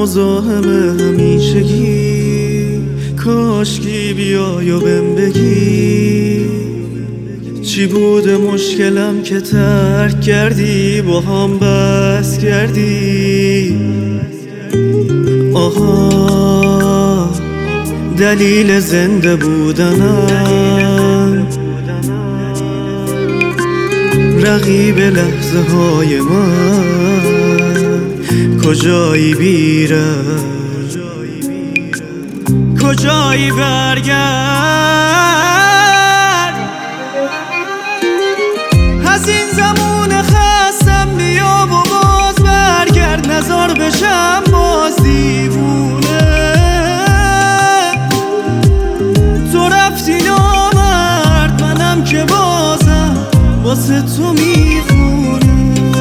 مزاحم همیشگی، کاشکی بیای و بهم بگی چی بوده مشکلم که ترک کردی، با هم بس کردی. آها دلیل زنده بودنم رقیب لحظه های من، کجایی بیرم کجایی برگرد. از این زمان خستم بیا و باز برگرد، نزار بشم باز دیوونه. تو رفتی نامرد، منم که بازم واسه تو میخونه.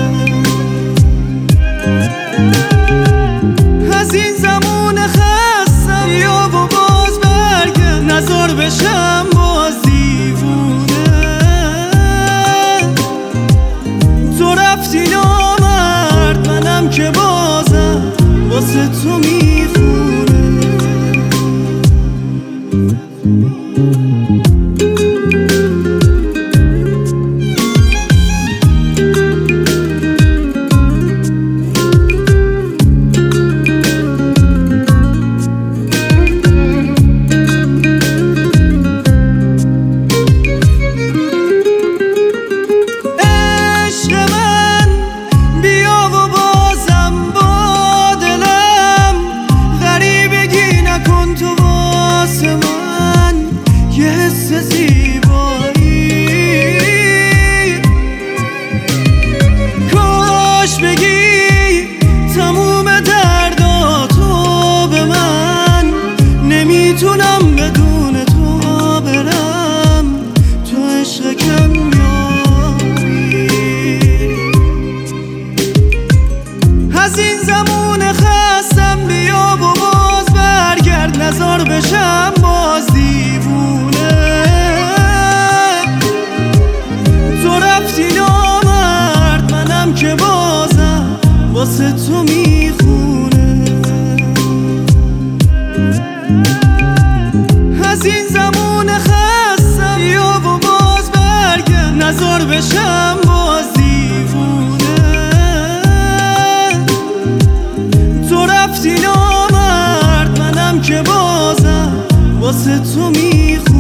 از این زمان خستم بیا و باز برگرد، نزار بشم باز دیوونه. تو رفتی نامرد، منم که بازم واسه تو میخونه. کاش بگی تموم درداتو به من، نمیتونم بدون تو برم. تو عشق کمیابی. از این زمان خستم بیا و باز برگرد، نزار بشم باز دیوونه. که بازم واسه تو میخونه. از این زمان خستم بیا و باز برگرد، نزار بشم باز دیوونه. تو رفتی نامرد، منم که بازم واسه تو میخونه.